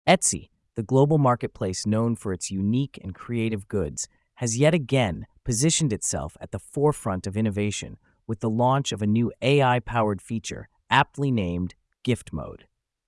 Etsy, the global marketplace known for its unique and creative goods, has yet again positioned itself at the forefront of innovation with the launch of a new AI-powered feature aptly named Gift Mode.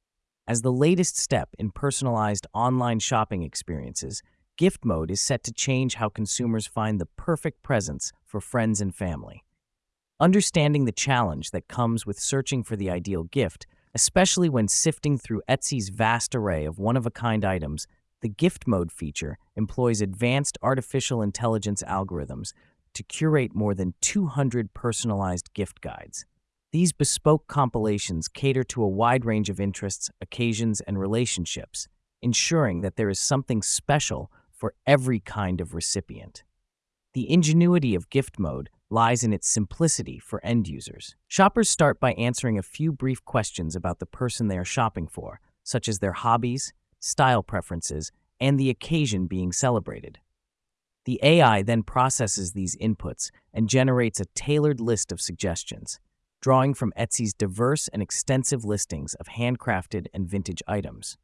As the latest step in personalized online shopping experiences, Gift Mode is set to change how consumers find the perfect presents for friends and family. Understanding the challenge that comes with searching for the ideal gift, especially when sifting through Etsy's vast array of one-of-a-kind items, the Gift Mode feature employs advanced artificial intelligence algorithms to curate more than 200 personalized gift guides. These bespoke compilations cater to a wide range of interests, occasions, and relationships, ensuring that there is something special for every kind of recipient. The ingenuity of Gift Mode lies in its simplicity for end users. Shoppers start by answering a few brief questions about the person they are shopping for, such as their hobbies, style preferences, and the occasion being celebrated. The AI then processes these inputs and generates a tailored list of suggestions, drawing from Etsy's diverse and extensive listings of handcrafted and vintage items.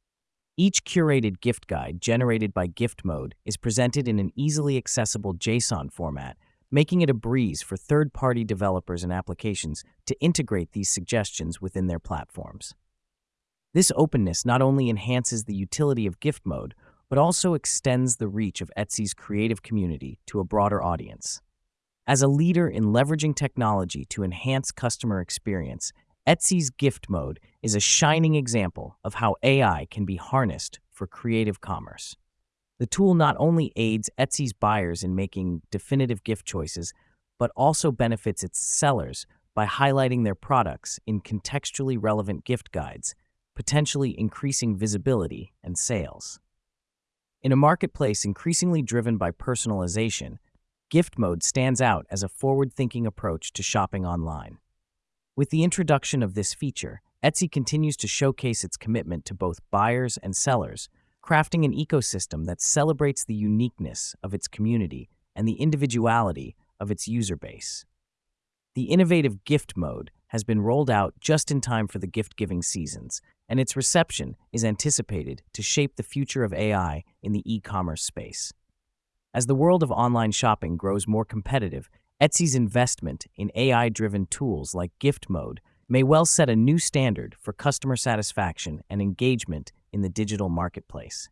Each curated gift guide generated by Gift Mode is presented in an easily accessible JSON format, making it a breeze for third-party developers and applications to integrate these suggestions within their platforms. This openness not only enhances the utility of Gift Mode, but also extends the reach of Etsy's creative community to a broader audience. As a leader in leveraging technology to enhance customer experience, Etsy's Gift Mode is a shining example of how AI can be harnessed for creative commerce. The tool not only aids Etsy's buyers in making definitive gift choices, but also benefits its sellers by highlighting their products in contextually relevant gift guides, potentially increasing visibility and sales. In a marketplace increasingly driven by personalization, Gift Mode stands out as a forward-thinking approach to shopping online. With the introduction of this feature, Etsy continues to showcase its commitment to both buyers and sellers, crafting an ecosystem that celebrates the uniqueness of its community and the individuality of its user base. The innovative Gift Mode has been rolled out just in time for the gift-giving seasons, and its reception is anticipated to shape the future of AI in the e-commerce space. As the world of online shopping grows more competitive, Etsy's investment in AI-driven tools like Gift Mode may well set a new standard for customer satisfaction and engagement in the digital marketplace.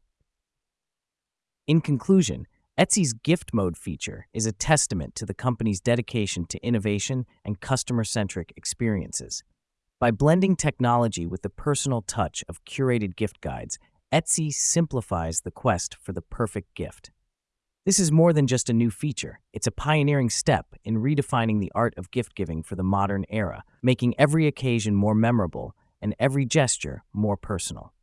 In conclusion, Etsy's Gift Mode feature is a testament to the company's dedication to innovation and customer-centric experiences. By blending technology with the personal touch of curated gift guides, Etsy simplifies the quest for the perfect gift. This is more than just a new feature. It's a pioneering step in redefining the art of gift-giving for the modern era, making every occasion more memorable and every gesture more personal.